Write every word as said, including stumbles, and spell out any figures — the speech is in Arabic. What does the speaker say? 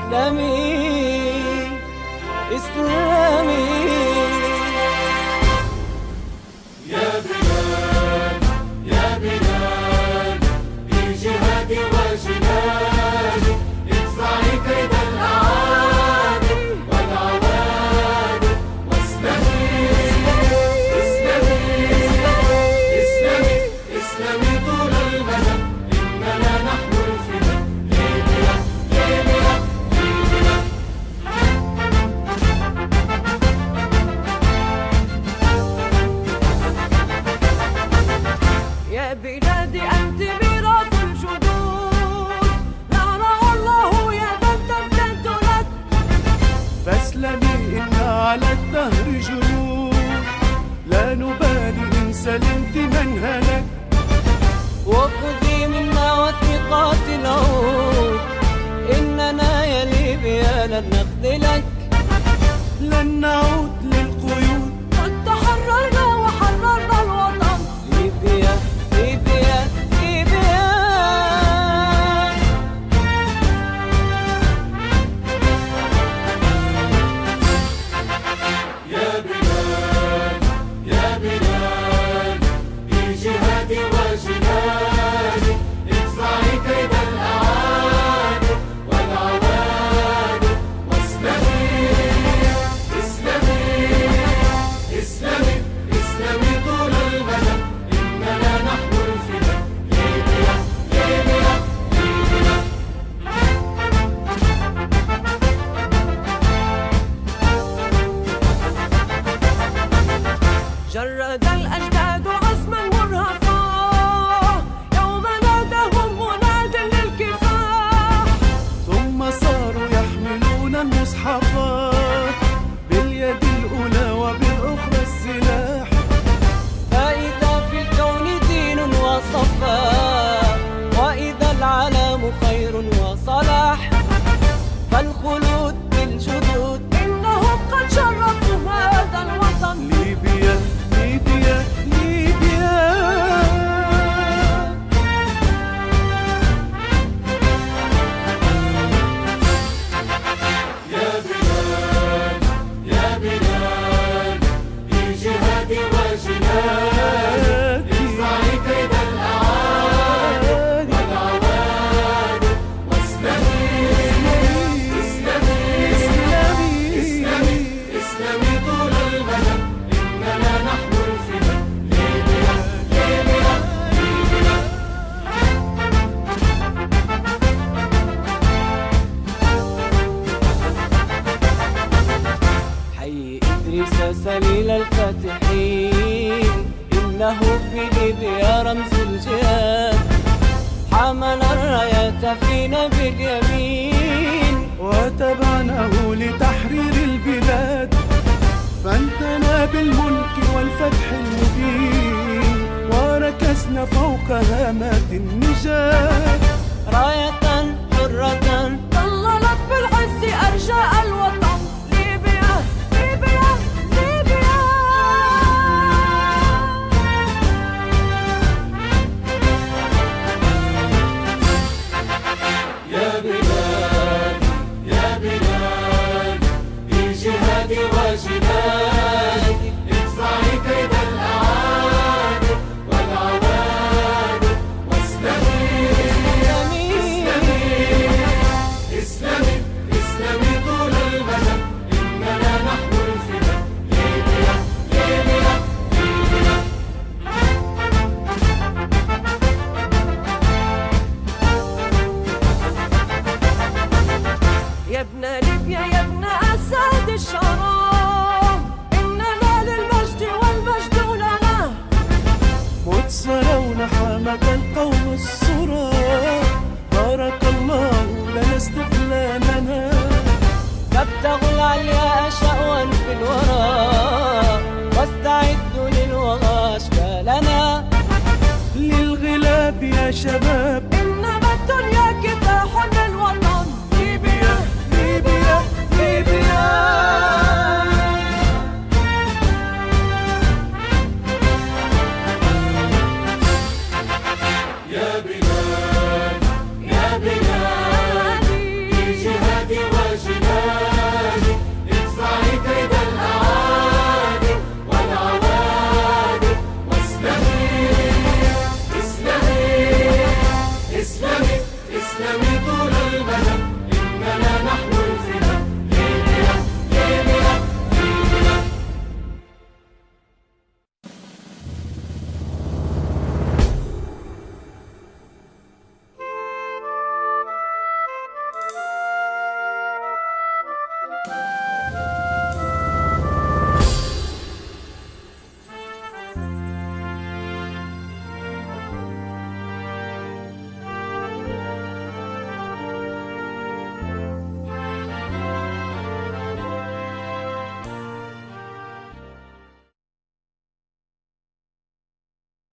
إسلامي إسلامي. يا بلاد يا بلاد بجهادي وجناني ادفعي كيد الأعادي والعوادي واسلمي اسلمي اسلمي اسلمي طول المدى إننا نحن الفداء. ليبيا ليبيا ليبيا. يا بلادي أنت ميراث الجدود، نرى الله يا من تمتد لك. فاسلمي إن على الدهر جنود، لا نبالي إن سلمت من هلك. وخذي منا وثيقات العود، إننا يا ليبيا لن نخذلك. لن نعود للقيود، قد تحررنا وحررنا الوطن. ليبيا ليبيا ليبيا. يا بلاد يا بلاد بجهادي وجناني ادفعي كيد الأعادي والعوادي واسلمي اسلمي اسلمي اسلمي طول المدى إننا نحن الفداء. ليبيا ليبيا ليبيا. جرد الأجداد عزما مرهفا، يوم نادهم مناد للكفاح. ثم صاروا يحملون المصحفات، باليد الأولى وبالأخرى السلاح. فإذا في الكون دين وصفاء، وإذا العالم خير وصلاح، فالخلود بالجدود إنهم قد شرفوا هذا الوطن. ليبيا ليبيا ليبيا. يا بلاد يا بلاد بجهادي وجناني ادفعي كيد الأعادي والعوادي واسلمي اسلمي اسلمي اسلمي طول المدى إننا نحن الفداء. ليبيا ليبيا ليبيا. حي إدريس سليل الفاتحين، إنه في ليبيا رمز الجهاد. حمل الراية فينا باليمين، وتبعناه لتحرير البلاد. فانتنا بالملك والفتح المبين، وركزنا فوق هامات النجاة. راية حرة ظللت بالعز أرجاء الوطن. ليبيا ليبيا ليبيا. يا بلاد يا بلاد بجهادي وجناني ادفعي كيد الأعادي والعوادي واسلمي اسلمي اسلمي اسلمي طول المدى إننا نحن الفداء. ليبيا ليبيا ليبيا. يا ابن ليبيا يا ابن أسد الشراب، إننا للمجد والمجد لنا. متسرون حمد القوم الصراع، بارك الله لنا استقلالنا. تبتغوا العليا شأوا في الوراء، واستعدوا للوغى أشبالنا. للغلاب يا شباب